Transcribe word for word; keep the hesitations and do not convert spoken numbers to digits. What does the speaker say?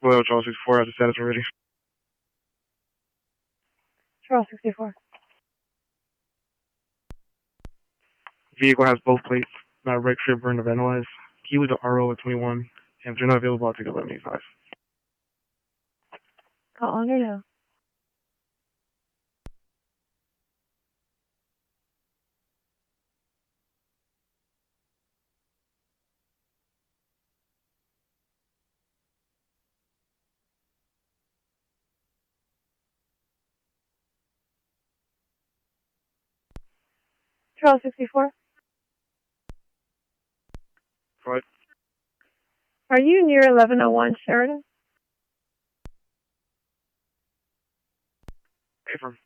Well, Charles sixty-four has the status already. Charles sixty-four. Vehicle has both plates, not wrecked, trip, burned, or vandalized. Key was the R O at twenty-one, and if they're not available, I'll take eleven eighty-five. Call under now. Charles sixty-four. What? Are you near eleven oh one Sheridan? Affirm.